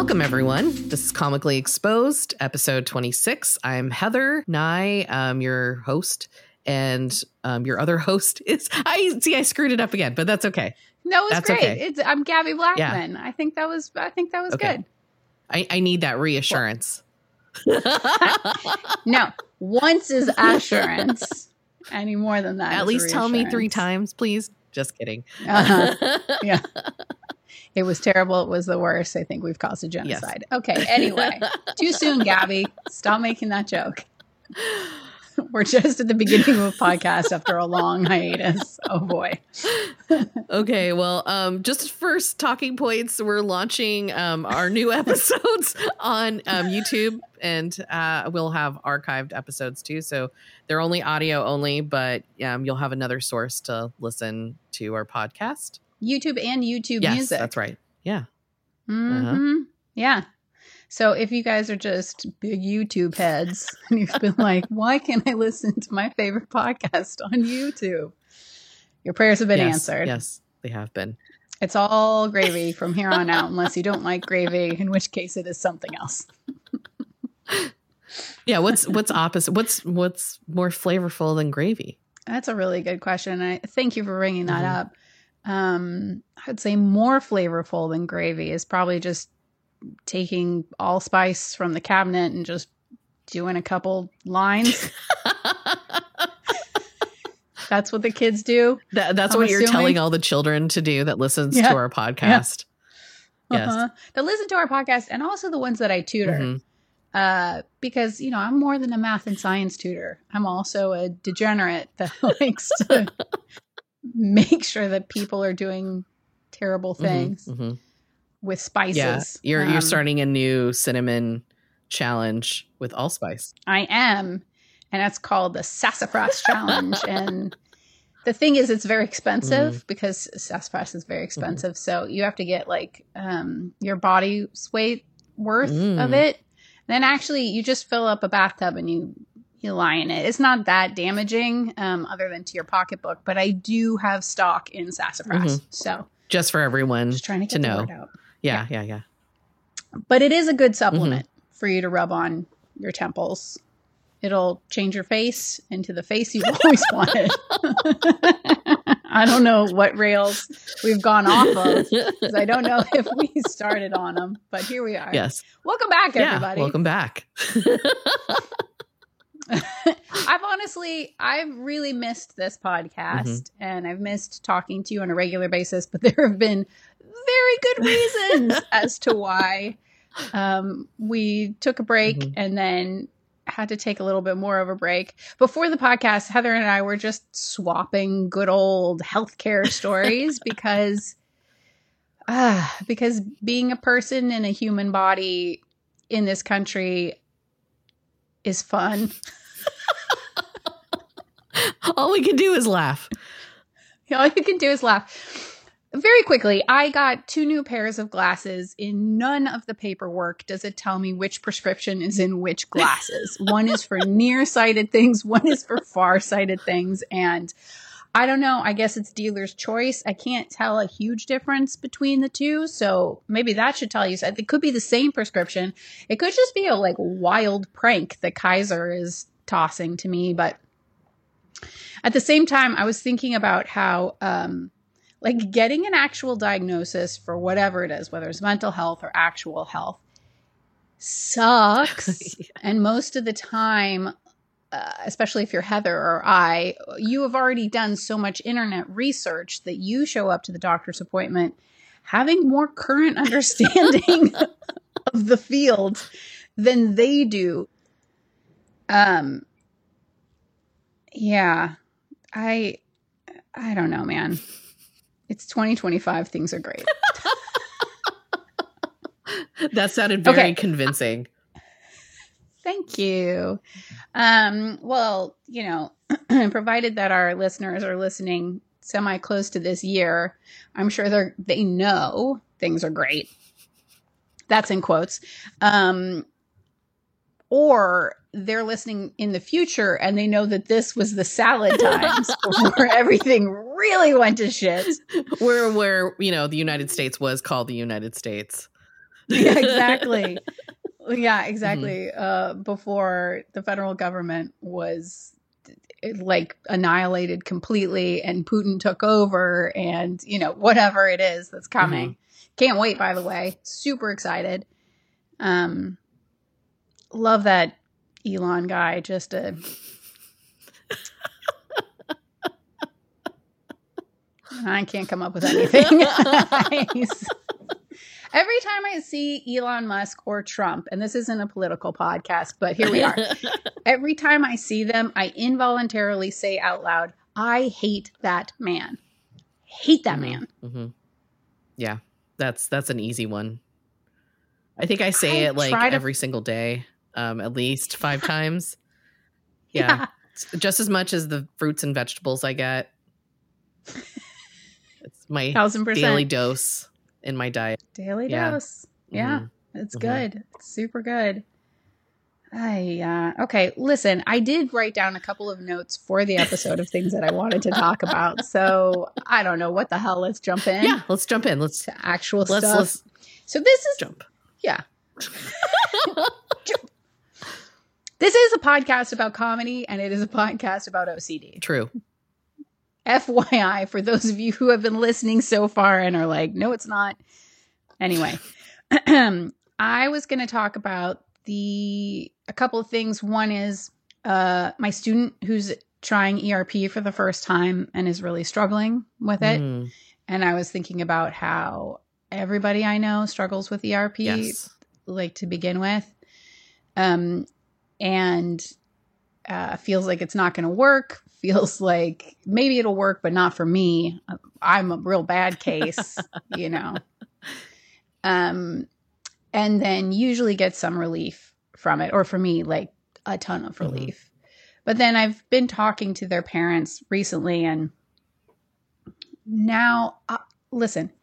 Welcome, everyone. This is Comically Exposed, episode 26. I'm Heather Nye, your host, and your other host is... I screwed it up again, but that's okay. No, it's that's great. Okay. I'm Gabby Blackman. Yeah. I think that was okay. good. I need that reassurance. No, once is assurance. Any more than that, at least tell me 3 times, please. Just kidding. Yeah. It was terrible. It was the worst. I think we've caused a genocide. Yes. Okay. Anyway, too soon, Gabby. Stop making that joke. We're just at the beginning of a podcast after a long hiatus. Oh boy. Okay. Well, just first talking points. We're launching our new episodes on YouTube, and we'll have archived episodes too. So they're only audio only, but you'll have another source to listen to our podcast. YouTube and YouTube yes, Music. That's right. Yeah. Mm-hmm. Uh-huh. Yeah. So if you guys are just big YouTube heads and you've been like, why can't I listen to my favorite podcast on YouTube? Your prayers have been answered. Yes, they have been. It's all gravy from here on out, unless you don't like gravy, in which case it is something else. Yeah. What's opposite? What's more flavorful than gravy? That's a really good question. I thank you for bringing that up. I'd say more flavorful than gravy is probably just taking allspice from the cabinet and just doing a couple lines. That's what the kids do. That's what you're telling all the children to do that listens to our podcast. Yeah. Yes. That listen to our podcast, and also the ones that I tutor. Because, I'm more than a math and science tutor. I'm also a degenerate that likes to make sure that people are doing terrible things with spices. Yeah, you're starting a new cinnamon challenge with allspice. I am, and that's called the Sassafras Challenge. And the thing is, it's very expensive because sassafras is very expensive. So you have to get like your body's weight worth of it. And then actually, you just fill up a bathtub and you lie in it. It's not that damaging other than to your pocketbook, but I do have stock in sassafras. So just for everyone just trying to get the know. word out. Yeah. But it is a good supplement for you to rub on your temples. It'll change your face into the face you've always wanted. I don't know what rails we've gone off of, because I don't know if we started on them, but here we are. Yes. Welcome back, everybody. Welcome back. I've really missed this podcast, and I've missed talking to you on a regular basis, but there have been very good reasons as to why we took a break and then had to take a little bit more of a break. Before the podcast, Heather and I were just swapping good old healthcare stories because being a person in a human body in this country is fun. All we can do is laugh. All you can do is laugh. Very quickly, I got 2 new pairs of glasses. In none of the paperwork does it tell me which prescription is in which glasses. One is for nearsighted things, one is for farsighted things. And I don't know, I guess it's dealer's choice. I can't tell a huge difference between the two. So maybe that should tell you. It could be the same prescription. It could just be a wild prank that Kaiser is tossing to me. But at the same time, I was thinking about how, getting an actual diagnosis for whatever it is, whether it's mental health or actual health, sucks. And most of the time, especially if you're Heather or I, you have already done so much internet research that you show up to the doctor's appointment having more current understanding of the field than they do. Yeah, I don't know, man. It's 2025. Things are great. That sounded very convincing. Thank you. Well, provided that our listeners are listening semi close to this year, I'm sure they know things are great. That's in quotes. Or they're listening in the future and they know that this was the salad times before everything really went to shit. Where the United States was called the United States. Yeah, exactly. Yeah, exactly. Before the federal government was like annihilated completely and Putin took over and, whatever it is that's coming. Can't wait, by the way. Super excited. Love that Elon guy. Just I can't come up with anything. Every time I see Elon Musk or Trump, and this isn't a political podcast, but here we are. Every time I see them, I involuntarily say out loud, I hate that man. Hate that man. Yeah, that's an easy one. I think I say it like every single day, at least 5 times. Yeah. Just as much as the fruits and vegetables I get. It's my 1000%. daily dose in my diet. Daily dose. Yeah, it's good. It's super good. Okay, listen, I did write down a couple of notes for the episode of things that I wanted to talk about. So I don't know what the hell. Let's jump in. Yeah, let's jump in. Let's to actual stuff. So this is jump. Yeah. This is a podcast about comedy, and it is a podcast about OCD. True. FYI, for those of you who have been listening so far and are like, no, it's not. Anyway, I was going to talk about a couple of things. One is my student who's trying ERP for the first time and is really struggling with it. And I was thinking about how everybody I know struggles with ERP, like to begin with. And feels like it's not going to work. Feels like maybe it'll work, but not for me. I'm a real bad case, and then usually get some relief from it. Or for me, like a ton of relief. But then I've been talking to their parents recently, and now, listen,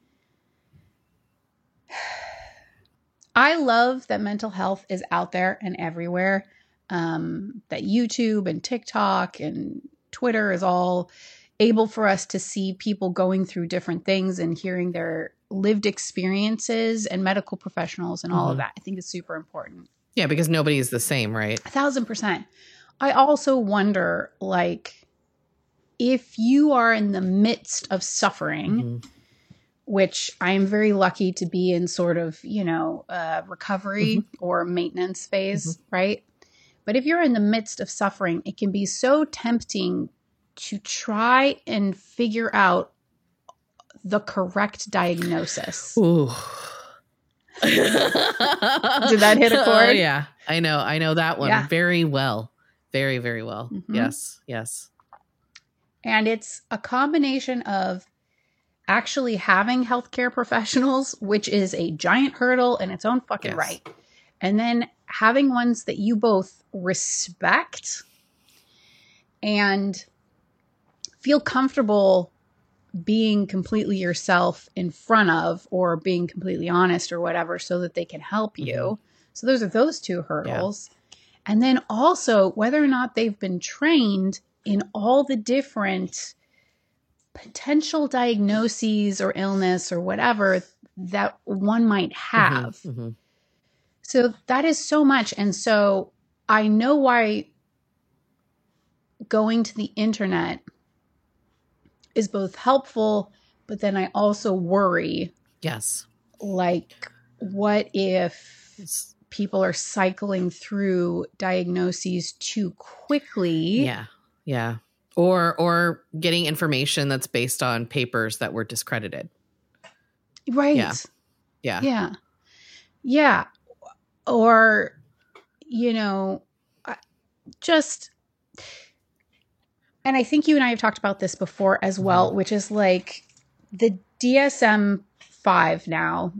I love that mental health is out there and everywhere. That YouTube and TikTok and Twitter is all able for us to see people going through different things and hearing their lived experiences, and medical professionals and all of that. I think is super important. Yeah, because nobody is the same, right? 1000%. I also wonder, like, if you are in the midst of suffering, which I am very lucky to be in sort of, recovery or maintenance phase, right? But if you're in the midst of suffering, it can be so tempting to try and figure out the correct diagnosis. Ooh. Did that hit a chord? Yeah, I know that one very well. Very, very well. Yes. And it's a combination of actually having healthcare professionals, which is a giant hurdle in its own fucking right. And then having ones that you both respect and feel comfortable being completely yourself in front of, or being completely honest or whatever, so that they can help you. So those are those 2 hurdles. And then also whether or not they've been trained in all the different potential diagnoses or illness or whatever that one might have. So that is so much. And so I know why going to the internet is both helpful, but then I also worry. Yes. Like, what if people are cycling through diagnoses too quickly? Yeah. Or getting information that's based on papers that were discredited. Right. Yeah. Or, just, and I think you and I have talked about this before as well, which is like the DSM-5 now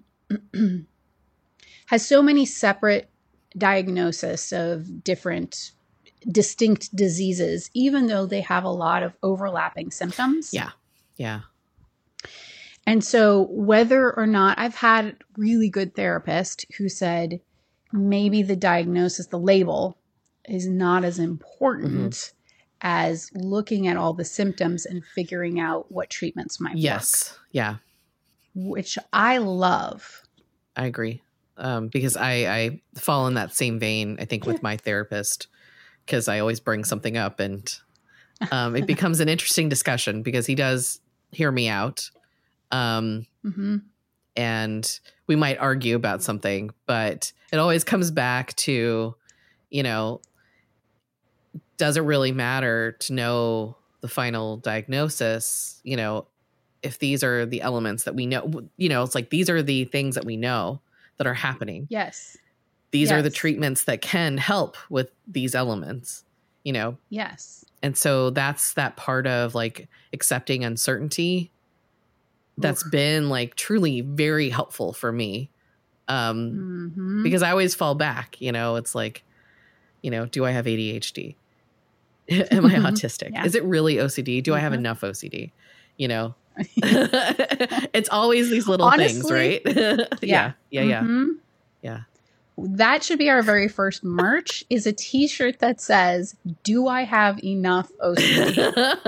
has so many separate diagnoses of different distinct diseases, even though they have a lot of overlapping symptoms. Yeah. And so whether or not, I've had a really good therapist who said maybe the diagnosis, the label, is not as important as looking at all the symptoms and figuring out what treatments might work. Yeah. Which I love. I agree. because I fall in that same vein, I think, with my therapist, because I always bring something up, and it becomes an interesting discussion because he does hear me out. And we might argue about something, but it always comes back to, does it really matter to know the final diagnosis? If these are the elements that we know, it's like, these are the things that we know that are happening. Yes. These are the treatments that can help with these elements, Yes. And so that's that part of like accepting uncertainty that's been like truly very helpful for me. Because I always fall back, it's like, do I have ADHD? Am I autistic? Yeah. Is it really OCD? Do I have enough OCD? It's always these little things, right? Yeah. Yeah. That should be our very first merch, is a t-shirt that says, "Do I have enough OCD?"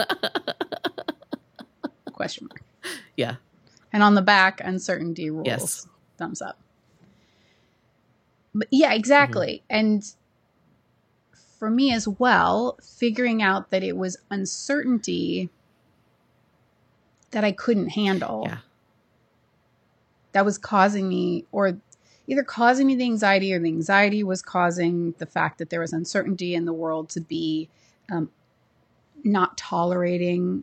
Question mark. Yeah. And on the back, uncertainty rules. Yes. Thumbs up. But yeah, exactly. And for me as well, figuring out that it was uncertainty that I couldn't handle. Yeah. That was causing me, or either causing me the anxiety, or the anxiety was causing the fact that there was uncertainty in the world to be not tolerable.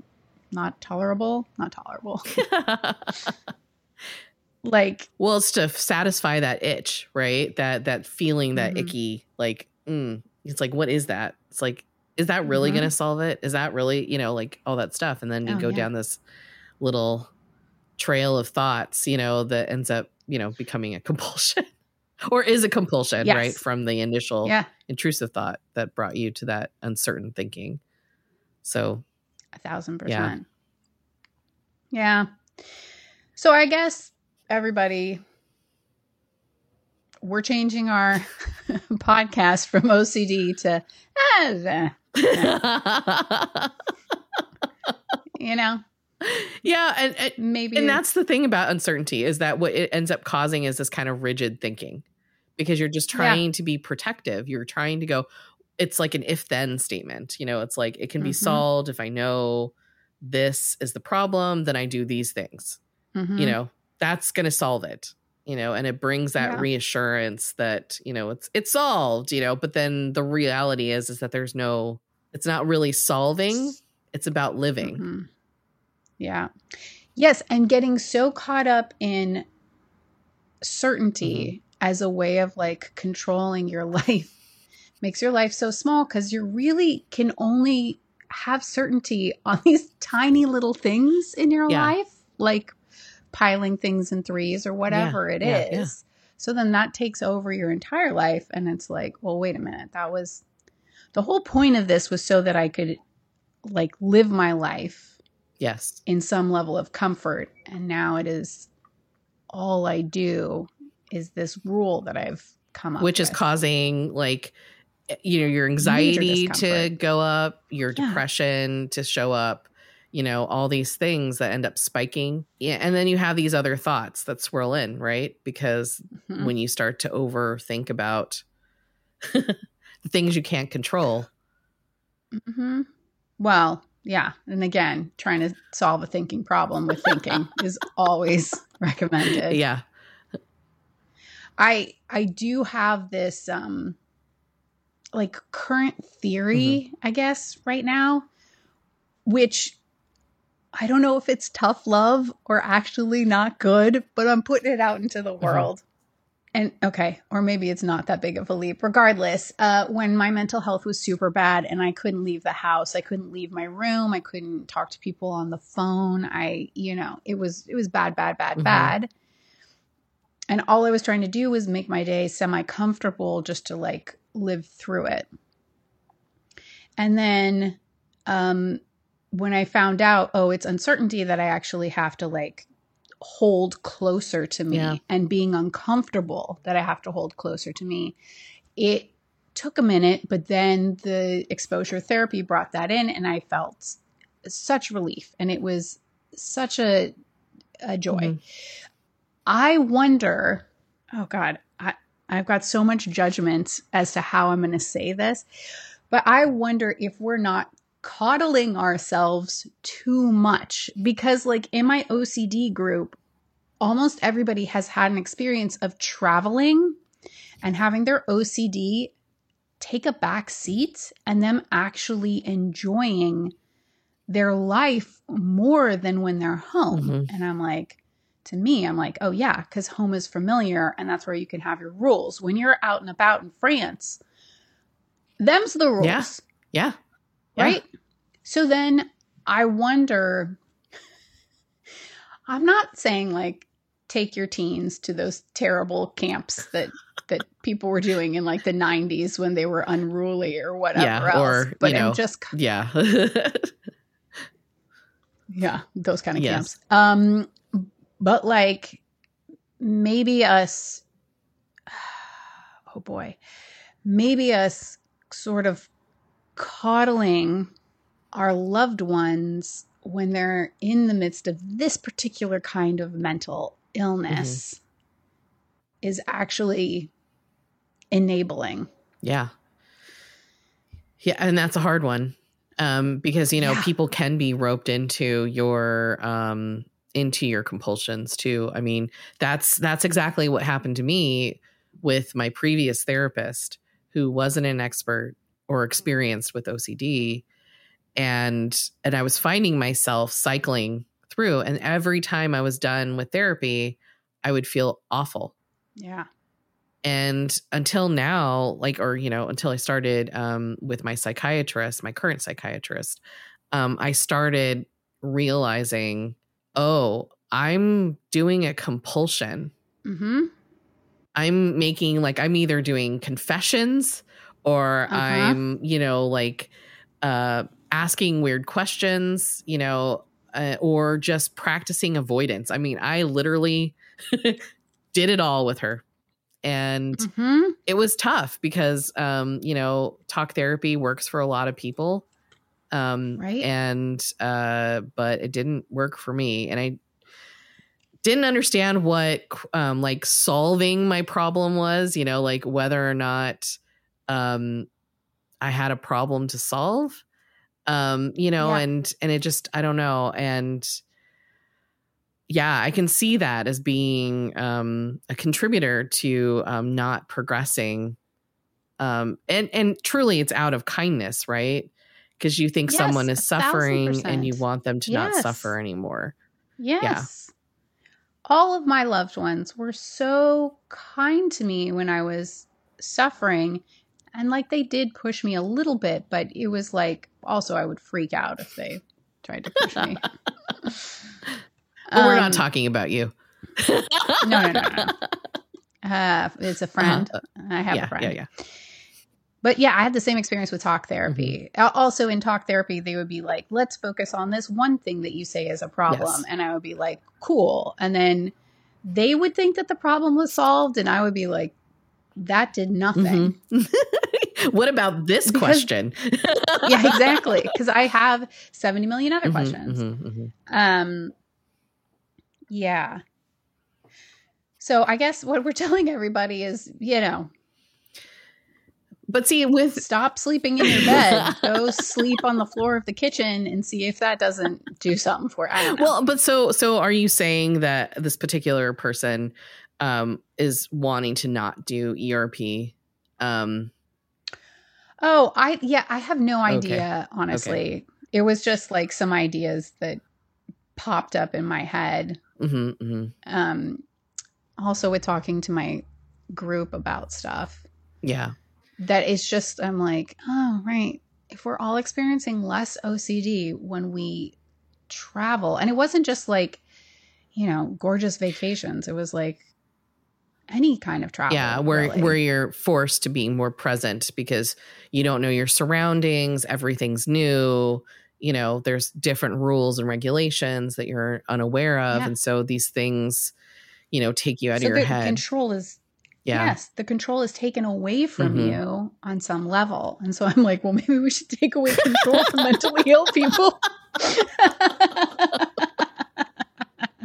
Like, well, it's to satisfy that itch, right? That feeling, that icky, like, it's like, what is that? It's like, is that really going to solve it? Is that really, like all that stuff? And then you go down this little trail of thoughts, that ends up, becoming a compulsion or is a compulsion, right? From the initial intrusive thought that brought you to that uncertain thinking. So 1,000%. Yeah. So I guess everybody, we're changing our podcast from OCD to, Yeah. And maybe. And that's the thing about uncertainty, is that what it ends up causing is this kind of rigid thinking, because you're just trying to be protective. You're trying to go, it's like an if then statement. It's like, it can be solved if I know this is the problem, then I do these things. That's going to solve it. And it brings that reassurance that, it's solved, but then the reality is that it's not really solving. It's about living. Yeah. Yes. And getting so caught up in certainty as a way of like controlling your life makes your life so small, because you really can only have certainty on these tiny little things in your life, like piling things in threes or whatever it is. Yeah. So then that takes over your entire life. And it's like, well, wait a minute. That was the whole point of this, was so that I could like live my life. Yes. In some level of comfort. And now it is all I do is this rule that I've come up with. Which is causing like, your anxiety to go up, your depression to show up, all these things that end up spiking. Yeah. And then you have these other thoughts that swirl in, right? Because when you start to overthink about the things you can't control. Well, yeah. And again, trying to solve a thinking problem with thinking is always recommended. Yeah. I do have this like current theory, I guess, right now, which I don't know if it's tough love or actually not good, but I'm putting it out into the world. And okay, or maybe it's not that big of a leap. Regardless, when my mental health was super bad and I couldn't leave the house, I couldn't leave my room, I couldn't talk to people on the phone. It was bad. And all I was trying to do was make my day semi-comfortable just to like live through it. And then when I found out, it's uncertainty that I actually have to like hold closer to me, and being uncomfortable that I have to hold closer to me, it took a minute, but then the exposure therapy brought that in, and I felt such relief, and it was such a joy. I wonder, I've got so much judgment as to how I'm going to say this, but I wonder if we're not coddling ourselves too much, because like in my OCD group, almost everybody has had an experience of traveling and having their OCD take a back seat and them actually enjoying their life more than when they're home. Mm-hmm. And I'm like, to me, I'm like, oh yeah, because home is familiar and that's where you can have your rules. When you're out and about in France, them's the rules. Yeah. Yeah. Right? So then I wonder, I'm not saying like take your teens to those terrible camps that people were doing in like the 90s when they were unruly or whatever else. Or, but you know, just yeah. yeah, those kind of Yes. camps. But like maybe us, oh boy, maybe us sort of coddling our loved ones when they're in the midst of this particular kind of mental illness is actually enabling. Yeah. Yeah. And that's a hard one. Because, you know, people can be roped into your compulsions too. I mean, that's exactly what happened to me with my previous therapist, who wasn't an expert or experienced with OCD. And I was finding myself cycling through, and every time I was done with therapy, I would feel awful. Yeah. And until now, like, or, you know, until I started with my psychiatrist, my current psychiatrist, I started realizing, oh, I'm doing a compulsion. Mm-hmm. I'm making like, I'm either doing confessions or I'm, you know, like asking weird questions, you know, or just practicing avoidance. I mean, I literally did it all with her. And it was tough because, you know, talk therapy works for a lot of people. Right. And, but it didn't work for me. And I didn't understand what, like solving my problem was, you know, like whether or not, I had a problem to solve, you know, and it just, I don't know. And yeah, I can see that as being a contributor to not progressing. And truly it's out of kindness, right? Because you think someone is suffering 1,000%. and you want them to not suffer anymore. Yes. Yeah. All of my loved ones were so kind to me when I was suffering. And like they did push me a little bit, but it was like also I would freak out if they tried to push me. But we're not talking about you. No. It's a friend. I have a friend. Yeah. But yeah, I had the same experience with talk therapy. Also in talk therapy, they would be like, let's focus on this one thing that you say is a problem. Yes. And I would be like, cool. And then they would think that the problem was solved. And I would be like, that did nothing. What about this question? Yeah, exactly. Because I have 70 million other questions. Yeah. So I guess what we're telling everybody is, you know, but see, stop sleeping in your bed, go sleep on the floor of the kitchen and see if that doesn't do something for you. I don't know. Well, but so are you saying that this particular person is wanting to not do ERP? I have no idea, honestly. Okay. It was just like some ideas that popped up in my head. Also with talking to my group about stuff. Yeah. That is just, I'm like, oh, right. If we're all experiencing less OCD when we travel, and it wasn't just like, you know, gorgeous vacations. It was like any kind of travel. Yeah, where you're forced to be more present because you don't know your surroundings. Everything's new. You know, there's different rules and regulations that you're unaware of. Yeah. And so these things, you know, take you out of your head. Control is, yes, the control is taken away from you on some level. And so I'm like, well, maybe we should take away control from mentally ill people. And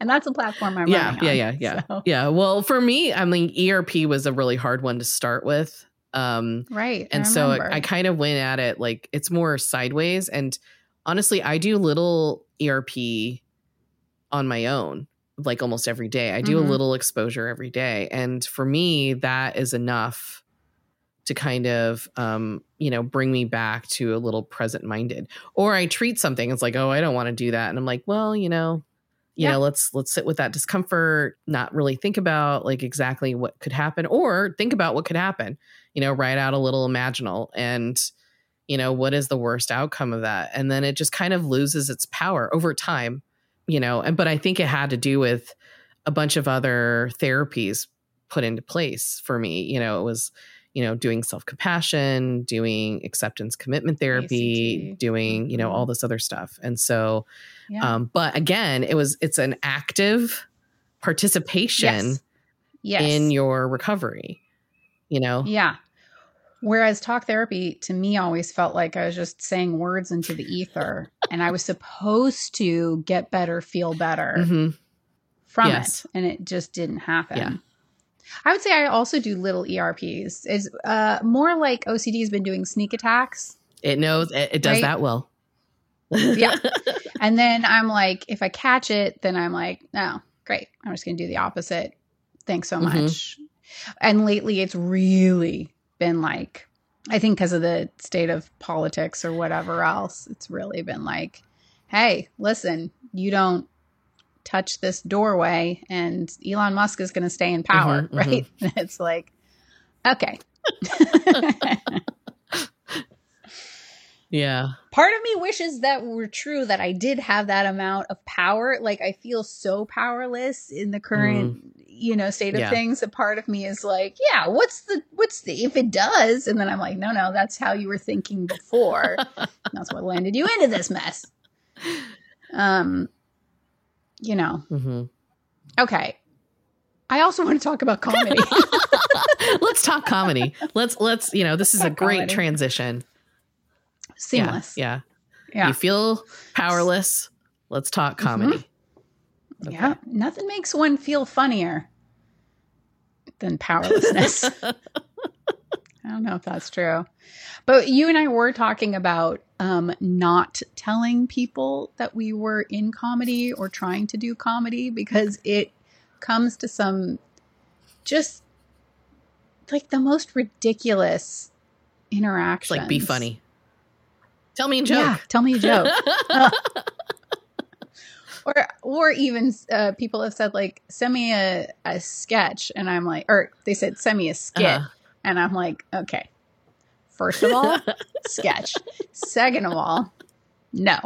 and that's a platform I'm running on. So. Yeah. Well, for me, I mean, ERP was a really hard one to start with. Right. And so I kind of went at it like it's more sideways. And honestly, I do little ERP on my own, like almost every day. I do a little exposure every day. And for me, that is enough to kind of, bring me back to a little present minded. Or I treat something, it's like, oh, I don't want to do that. And I'm like, well, let's sit with that discomfort, not really think about like exactly what could happen, or think about what could happen, write out a little imaginal and, what is the worst outcome of that? And then it just kind of loses its power over time, but I think it had to do with a bunch of other therapies put into place for me. It was, doing self-compassion, doing acceptance commitment therapy, ACT. Doing, all this other stuff. And so, but again, it's an active participation in your recovery, Yeah. Whereas talk therapy to me always felt like I was just saying words into the ether and I was supposed to get better, feel better from it. And it just didn't happen. Yeah. I would say I also do little ERPs. It's more like OCD has been doing sneak attacks. It knows it does that well. Yeah. And then I'm like, if I catch it, then I'm like, no, great. I'm just going to do the opposite. Thanks so much. And lately it's really been like, I think because of the state of politics or whatever else, it's really been like, hey, listen, you don't touch this doorway and Elon Musk is going to stay in power, right? It's like, okay. Yeah. Part of me wishes that were true, that I did have that amount of power. Like I feel so powerless in the current, state of things. A part of me is like, yeah, what's the, if it does? And then I'm like, no, that's how you were thinking before. That's what landed you into this mess. Okay. I also want to talk about comedy. Let's talk comedy. Let's, this is a great comedy. Transition. Seamless. Yeah. You feel powerless. Let's talk comedy. Okay. Yeah. Nothing makes one feel funnier than powerlessness. I don't know if that's true. But you and I were talking about not telling people that we were in comedy or trying to do comedy, because it comes to some just like the most ridiculous interactions. It's like, be funny. Tell me a joke. Yeah, tell me a joke. Or even people have said like, send me a sketch. And I'm like, or they said, send me a skit. And I'm like, okay. First of all, sketch. Second of all, no.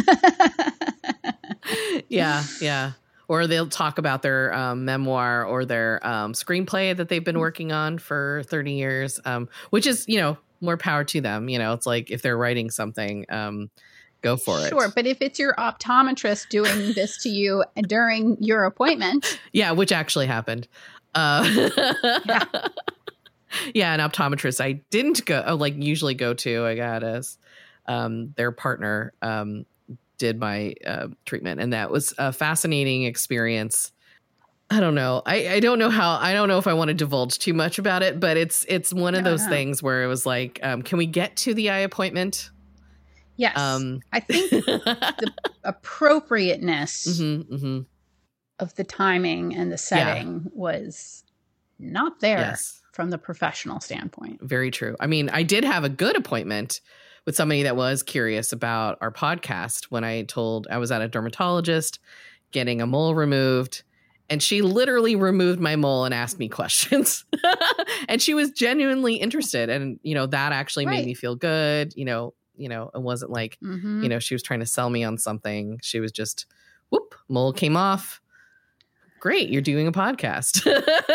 Yeah. Or they'll talk about their memoir or their screenplay that they've been working on for 30 years, which is, more power to them. It's like if they're writing something, go for it. Sure. But if it's your optometrist doing this to you during your appointment. Yeah, which actually happened. Yeah, an optometrist I didn't usually go to. I got their partner did my treatment, and that was a fascinating experience. I don't know. I don't know if I want to divulge too much about it, but it's one of those things where it was like, can we get to the eye appointment? Yes. I think the appropriateness of the timing and the setting was not there from the professional standpoint. Very true. I mean, I did have a good appointment with somebody that was curious about our podcast when I was at a dermatologist getting a mole removed, and she literally removed my mole and asked me questions. And she was genuinely interested. And, that actually made me feel good. It wasn't like, she was trying to sell me on something. She was just, whoop, mole came off. Great. You're doing a podcast.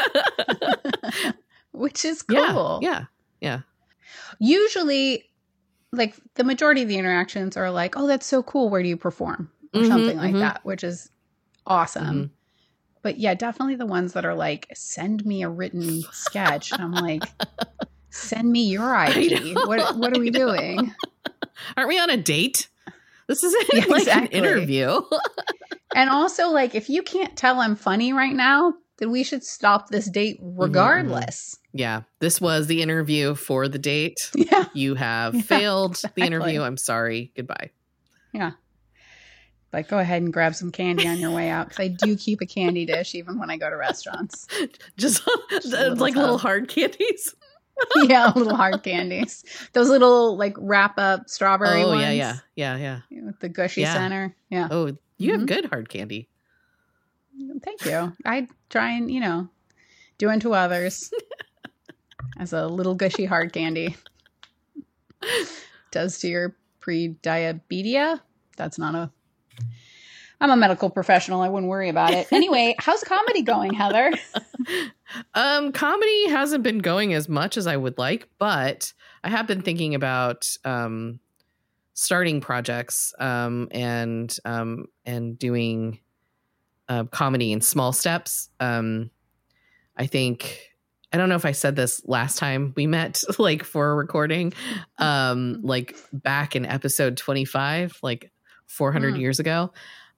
Which is cool. Yeah. Usually, like the majority of the interactions are like, oh, that's so cool. Where do you perform? Or something like that, which is awesome. But yeah, definitely the ones that are like, send me a written sketch. And I'm like, send me your ID. What are we doing? Aren't we on a date? This isn't like an interview. And also, like, if you can't tell I'm funny right now, then we should stop this date regardless. Yeah. This was the interview for the date. Yeah. You have failed exactly. the interview. I'm sorry. Goodbye. Yeah. Like, go ahead and grab some candy on your way out, because I do keep a candy dish even when I go to restaurants. Just like little hard candies. Yeah, little hard candies. Those little, like, wrap-up strawberry ones. Yeah. With the gushy center. Yeah. Oh, you have good hard candy. Thank you. I try and, do unto others as a little gushy hard candy does to your pre-diabetes. I'm a medical professional. I wouldn't worry about it. Anyway, how's comedy going, Heather? Comedy hasn't been going as much as I would like, but I have been thinking about starting projects and doing comedy in small steps. I think, I don't know if I said this last time we met, like, for a recording, like back in episode 25, like 400 years ago.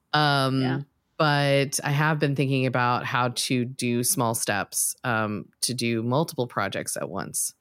But I have been thinking about how to do small steps to do multiple projects at once.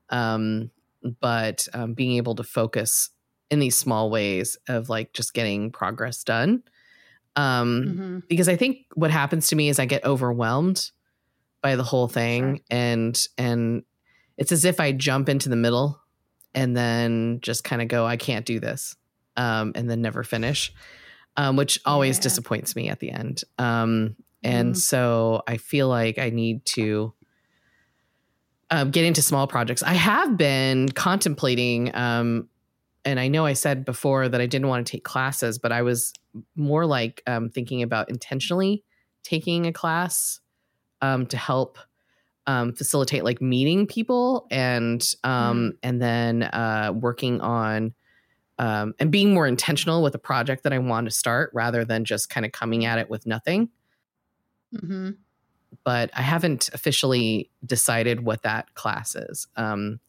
But being able to focus in these small ways of, like, just getting progress done. Because I think what happens to me is I get overwhelmed by the whole thing. Sure. And it's as if I jump into the middle and then just kind of go, I can't do this. And then never finish. Which always disappoints me at the end. And so I feel like I need to get into small projects. I have been contemplating, and I know I said before that I didn't want to take classes, but I was more like thinking about intentionally taking a class to help facilitate, like, meeting people and then working on and being more intentional with a project that I want to start rather than just kind of coming at it with nothing. But I haven't officially decided what that class is. And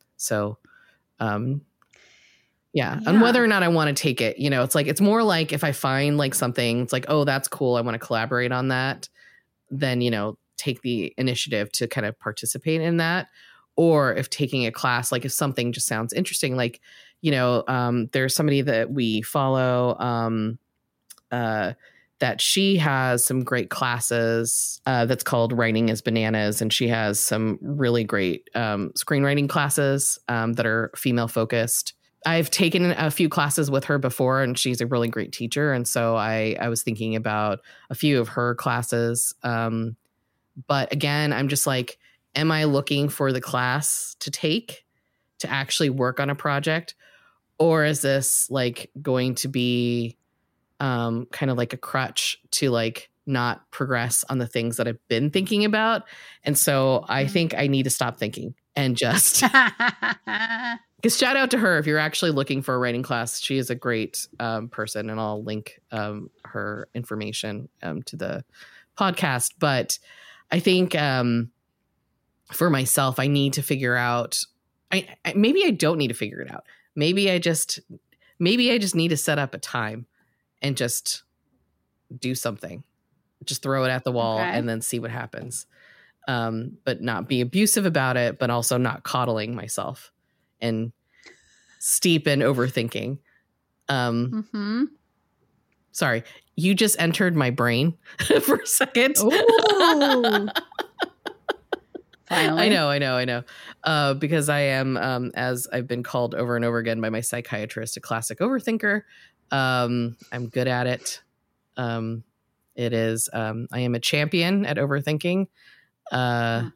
whether or not I want to take it, it's like, it's more like if I find, like, something, it's like, oh, that's cool, I want to collaborate on that, then, take the initiative to kind of participate in that. Or if taking a class, like, if something just sounds interesting, like, there's somebody that we follow that she has some great classes that's called Writing is Bananas. And she has some really great screenwriting classes that are female focused. I've taken a few classes with her before, and she's a really great teacher. And so I was thinking about a few of her classes. But again, I'm just like, am I looking for the class to take to actually work on a project? Or is this, like, going to be kind of like a crutch to, like, not progress on the things that I've been thinking about? And so I think I need to stop thinking and just because shout out to her if you're actually looking for a writing class. She is a great person, and I'll link her information to the podcast. But I think for myself, I need to figure out. Maybe I don't need to figure it out. Maybe I just need to set up a time and just do something. Just throw it at the wall and then see what happens. But not be abusive about it, but also not coddling myself and steep in overthinking. Sorry, you just entered my brain for a second. Ooh. Finally. I know. Because I am, as I've been called over and over again by my psychiatrist, a classic overthinker. I'm good at it. It is, I am a champion at overthinking. Yeah.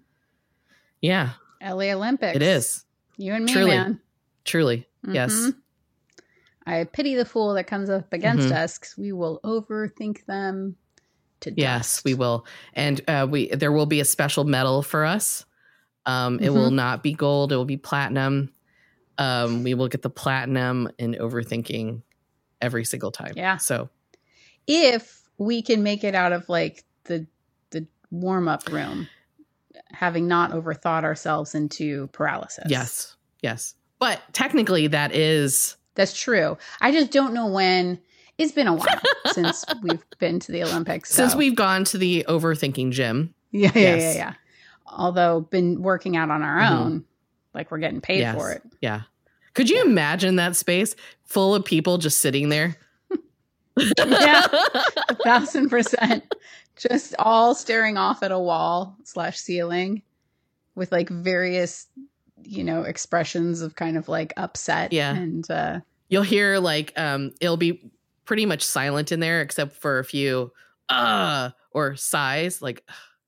LA Olympics. It is. You and me, truly, man. Truly. Yes. I pity the fool that comes up against us, because we will overthink them to dust. Yes, we will. And there will be a special medal for us. It will not be gold. It will be platinum. We will get the platinum in overthinking every single time. Yeah. So if we can make it out of, like, the warm-up room, having not overthought ourselves into paralysis. Yes. But technically that's true. I just don't know when. It's been a while since we've been to the Olympics. Since we've gone to the overthinking gym. Yeah. Although been working out on our own, like we're getting paid for it. Yeah. Could you imagine that space full of people just sitting there? Yeah, 1,000%. Just all staring off at a wall / ceiling with like various, expressions of kind of like upset. Yeah. And you'll hear like it'll be pretty much silent in there except for a few or sighs like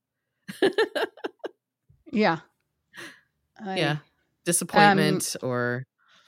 yeah. Disappointment or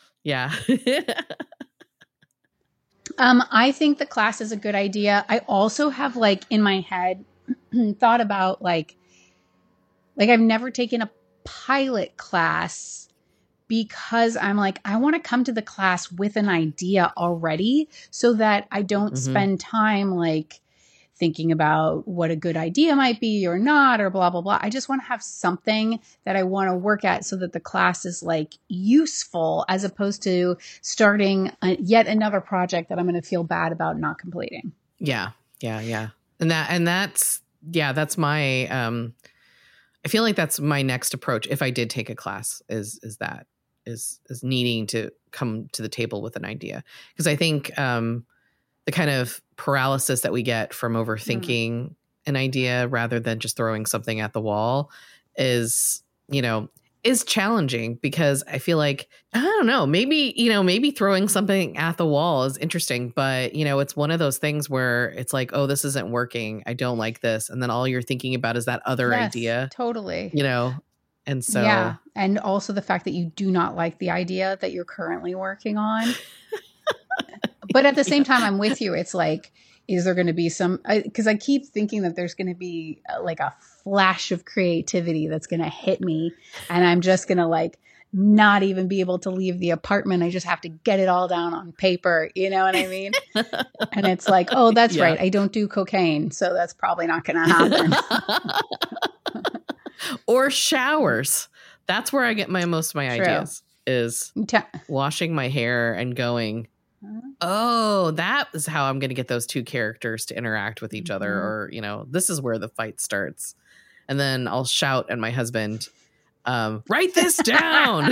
I think the class is a good idea. I also have like in my head thought about like I've never taken a pilot class because I'm like, I want to come to the class with an idea already so that I don't spend time like thinking about what a good idea might be or not, or blah, blah, blah. I just want to have something that I want to work at so that the class is like useful as opposed to starting yet another project that I'm going to feel bad about not completing. Yeah. And that's my, I feel like that's my next approach. If I did take a class is needing to come to the table with an idea. Because I think, the kind of paralysis that we get from overthinking an idea rather than just throwing something at the wall is challenging because I feel like, I don't know, maybe throwing something at the wall is interesting, but it's one of those things where it's like, oh, this isn't working. I don't like this. And then all you're thinking about is that other idea. Totally. And so. Yeah. And also the fact that you do not like the idea that you're currently working on. But at the same time, I'm with you. It's like, is there going to be because I keep thinking that there's going to be like a flash of creativity that's going to hit me. And I'm just going to like not even be able to leave the apartment. I just have to get it all down on paper. You know what I mean? And it's like, oh, that's right. I don't do cocaine. So that's probably not going to happen. Or showers. That's where I get most of my ideas is washing my hair and going, oh, that is how I'm going to get those two characters to interact with each other. Or, this is where the fight starts. And then I'll shout at my husband, write this down.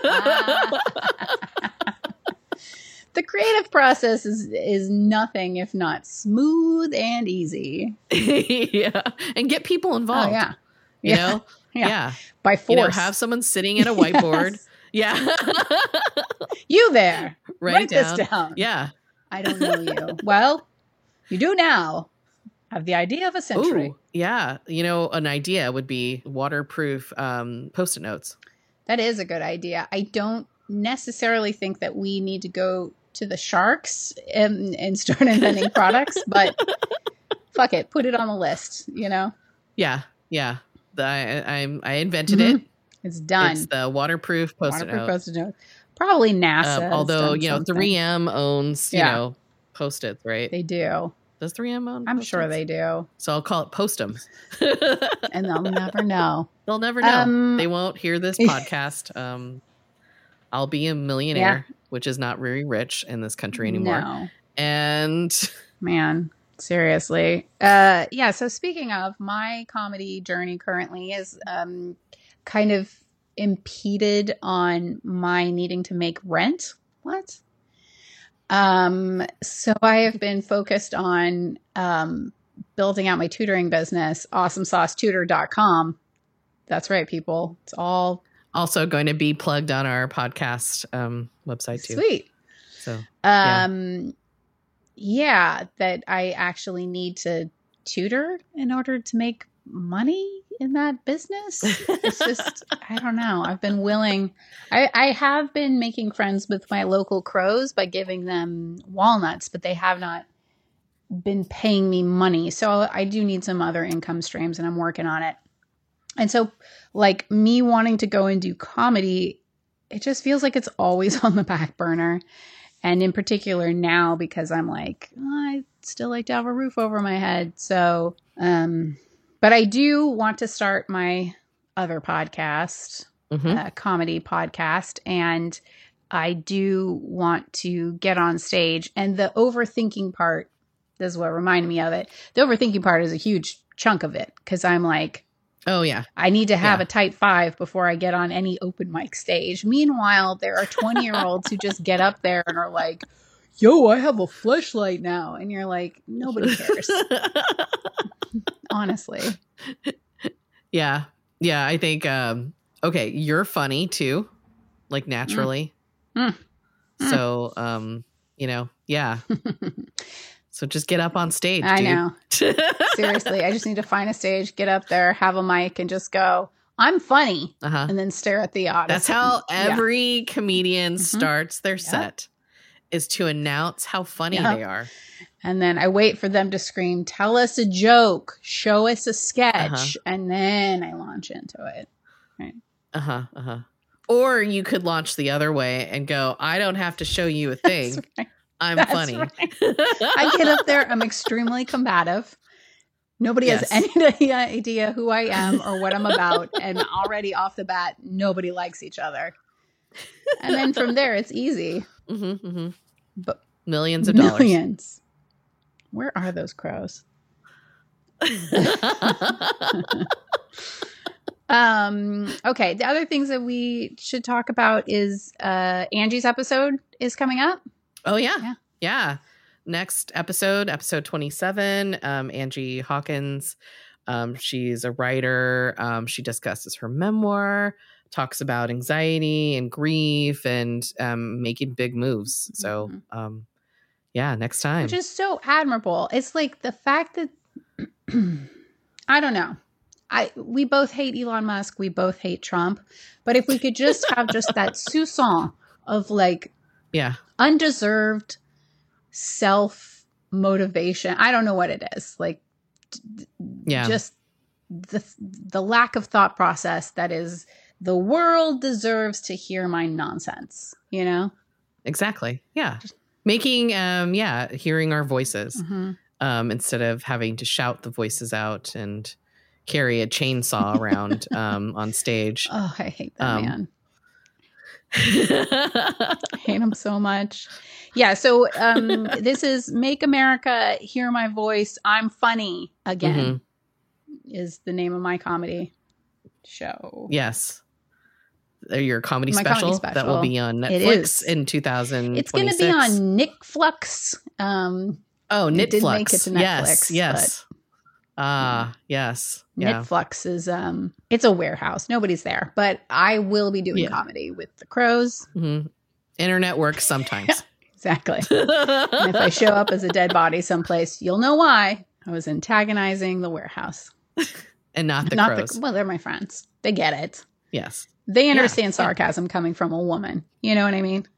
The creative process is nothing if not smooth and easy. Yeah. And get people involved. Oh, yeah. Yeah. By force. Have someone sitting at a whiteboard. Yeah. You there. Write this down. Yeah. I don't know you. Well, you do now. Have the idea of a century. Ooh, yeah. An idea would be waterproof Post-it notes. That is a good idea. I don't necessarily think that we need to go to the sharks and start inventing products, but fuck it. Put it on the list, Yeah. I invented it. It's done. It's the waterproof Post-it note. Probably NASA. Although, 3M owns, Post-its, right? They do. Does 3M own I'm Post-its? sure they do. So I'll call it Postums. And they'll never know. They'll never know. They won't hear this podcast. I'll be a millionaire, which is not very rich in this country anymore. No. And man, seriously. So speaking of, my comedy journey currently is kind of impeded on my needing to make rent. What? So I have been focused on building out my tutoring business, awesomesaucetutor.com. That's right, people. It's all also going to be plugged on our podcast website too. Sweet. So that I actually need to tutor in order to make money in that business. It's just, I don't know. I've been willing. I have been making friends with my local crows by giving them walnuts, but they have not been paying me money. So I do need some other income streams and I'm working on it. And so like me wanting to go and do comedy, it just feels like it's always on the back burner. And in particular now, because I'm like, I still like to have a roof over my head. So, but I do want to start my other podcast, comedy podcast. And I do want to get on stage. And the overthinking part, this is what reminded me of it. The overthinking part is a huge chunk of it because I'm like, oh, yeah. I need to have a tight 5 before I get on any open mic stage. Meanwhile, there are 20-year-olds who just get up there and are like, yo, I have a fleshlight now. And you're like, nobody cares. Honestly. Yeah. Yeah. I think, okay, you're funny too, like naturally. So, yeah. So just get up on stage. I dude. know. Seriously. I just need to find a stage, get up there, have a mic, and just go, I'm funny. And then stare at the audience. That's how every comedian starts their set, is to announce how funny they are. And then I wait for them to scream, tell us a joke, show us a sketch, and then I launch into it. Right. Or you could launch the other way and go, I don't have to show you a thing. That's right. I'm funny. Right. I get up there. I'm extremely combative. Nobody has any idea who I am or what I'm about. And already off the bat, nobody likes each other. And then from there, it's easy. But millions of dollars. Millions. Where are those crows? Okay. The other things that we should talk about is Angie's episode is coming up. Oh, yeah. Next episode 27, Angie Hawkins. She's a writer. She discusses her memoir, talks about anxiety and grief and making big moves. So, next time. Which is so admirable. It's like the fact that, I don't know. We both hate Elon Musk. We both hate Trump. But if we could just have just that soupçon of like, undeserved self-motivation. I don't know what it is. Like, just the lack of thought process that is, the world deserves to hear my nonsense, you know? Exactly. Yeah. Making, hearing our voices instead of having to shout the voices out and carry a chainsaw around on stage. Oh, I hate that man. I hate him so much. Yeah. So this is Make America Hear My Voice. I'm Funny Again is the name of my comedy show. Yes. Your comedy special that will be on Netflix in 2026. It's going to be on Nick Flux. Nitflux. It did make it to Netflix. Yes. Yes. Yeah. Netflix is it's a warehouse. Nobody's there, but I will be doing comedy with the crows. Internet works sometimes. Exactly. And if I show up as a dead body someplace, you'll know why. I was antagonizing the warehouse. And not the crows. Well, they're my friends. They get it. Yes. They understand sarcasm coming from a woman. You know what I mean?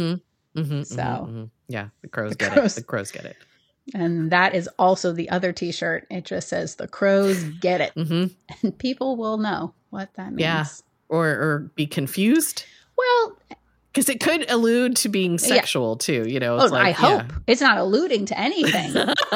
Yeah, the crows get it. The crows get it. And that is also the other t-shirt. It just says the crows get it. And people will know what that means. Yeah. Or be confused. Well, because it could allude to being sexual too, you know. It's I hope it's not alluding to anything.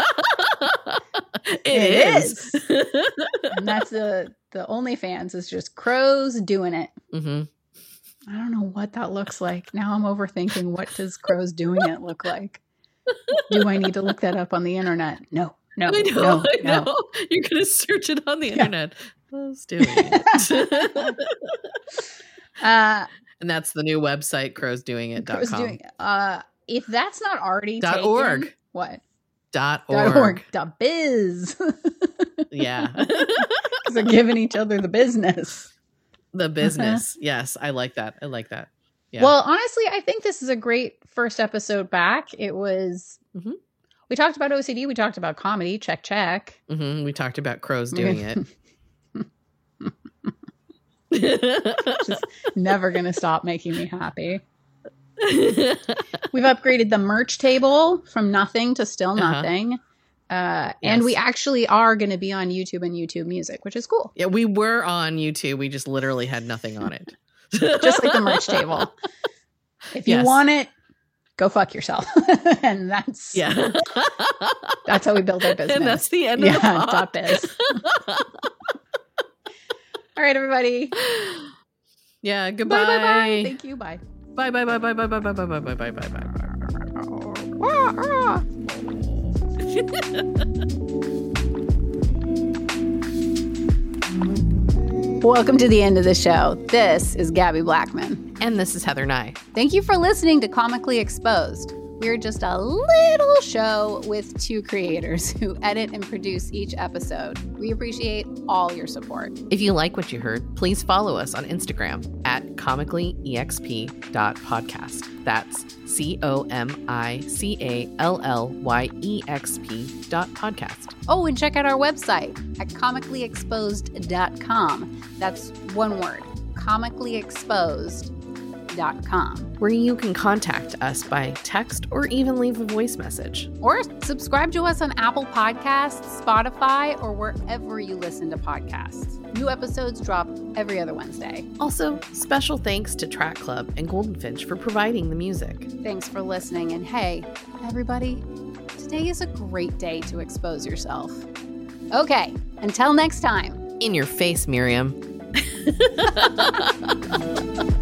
It is. And that's the OnlyFans is just crows doing it. I don't know what that looks like. Now I'm overthinking, what does crows doing it look like? Do I need to look that up on the internet? No. I know. You're going to search it on the internet. Crows doing it. And that's the new website, crowsdoingit.com. If that's not already .org. What? .org. .biz. Yeah. Because they're giving each other the business. The business. Yes, I like that. Yeah. Well, honestly, I think this is a great first episode back. It was, we talked about OCD. We talked about comedy. Check. We talked about crows doing it. Just never going to stop making me happy. We've upgraded the merch table from nothing to still nothing. And we actually are going to be on YouTube and YouTube Music, which is cool. Yeah, we were on YouTube. We just literally had nothing on it. Just like the merch table. If you want it, go fuck yourself. And that's how we build our business. And that's the end of the pod. .biz. All right, everybody. Yeah, goodbye. Bye. Thank you. Bye. Bye, bye, bye, bye, bye, bye, bye, bye, bye, bye, bye, bye, bye. Welcome to the end of the show. This is Gabby Blackman. And this is Heather Nye. Thank you for listening to Comically Exposed. We're just a little show with two creators who edit and produce each episode. We appreciate all your support. If you like what you heard, please follow us on Instagram at comicallyexp.podcast. That's comicallyexp.podcast. Oh, and check out our website at comicallyexposed.com. That's one word, comicallyexposed.com. Where you can contact us by text or even leave a voice message. Or subscribe to us on Apple Podcasts, Spotify, or wherever you listen to podcasts. New episodes drop every other Wednesday. Also, special thanks to Track Club and Goldenfinch for providing the music. Thanks for listening. And hey, everybody, today is a great day to expose yourself. Okay, until next time. In your face, Miriam.